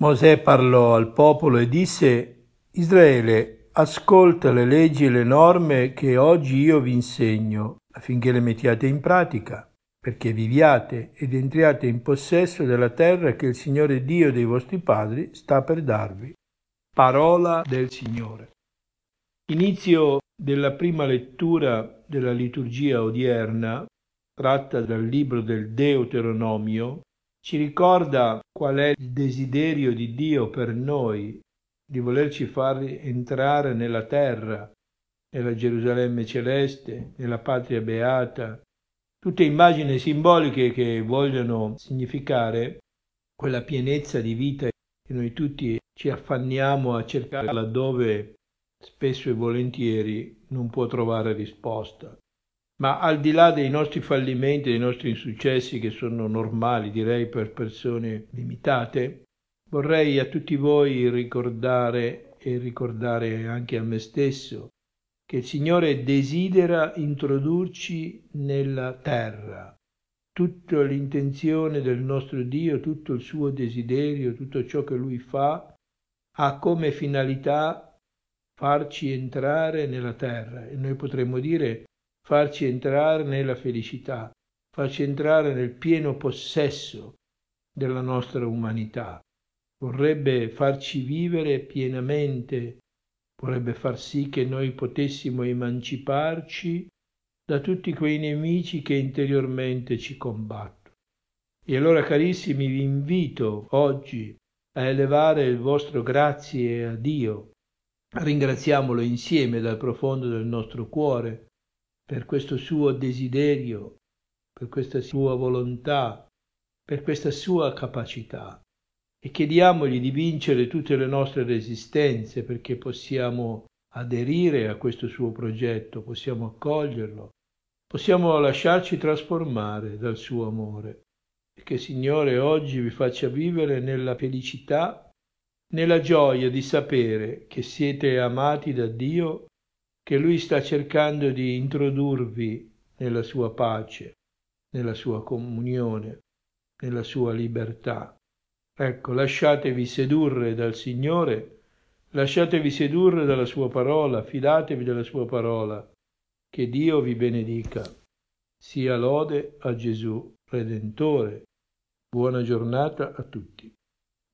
Mosè parlò al popolo e disse: Israele, ascolta le leggi e le norme che oggi io vi insegno, affinché le mettiate in pratica, perché viviate ed entriate in possesso della terra che il Signore Dio dei vostri padri sta per darvi. Parola del Signore. Inizio della prima lettura della liturgia odierna, tratta dal libro del Deuteronomio, ci ricorda qual è il desiderio di Dio per noi, di volerci far entrare nella terra, nella Gerusalemme celeste, nella patria beata, tutte immagini simboliche che vogliono significare quella pienezza di vita che noi tutti ci affanniamo a cercare laddove spesso e volentieri non può trovare risposta. Ma al di là dei nostri fallimenti, dei nostri insuccessi, che sono normali, direi, per persone limitate, vorrei a tutti voi ricordare e ricordare anche a me stesso che il Signore desidera introdurci nella terra. Tutta l'intenzione del nostro Dio, tutto il suo desiderio, tutto ciò che Lui fa, ha come finalità farci entrare nella terra, e noi potremmo dire farci entrare nella felicità, farci entrare nel pieno possesso della nostra umanità. Vorrebbe farci vivere pienamente, vorrebbe far sì che noi potessimo emanciparci da tutti quei nemici che interiormente ci combattono. E allora, carissimi, vi invito oggi a elevare il vostro grazie a Dio. Ringraziamolo insieme dal profondo del nostro cuore per questo suo desiderio, per questa sua volontà, per questa sua capacità, e chiediamogli di vincere tutte le nostre resistenze perché possiamo aderire a questo suo progetto, possiamo accoglierlo, possiamo lasciarci trasformare dal suo amore, e che Signore oggi vi faccia vivere nella felicità, nella gioia di sapere che siete amati da Dio, che Lui sta cercando di introdurvi nella sua pace, nella sua comunione, nella sua libertà. Ecco, lasciatevi sedurre dal Signore, lasciatevi sedurre dalla sua parola, fidatevi della sua parola. Che Dio vi benedica. Sia lode a Gesù Redentore. Buona giornata a tutti.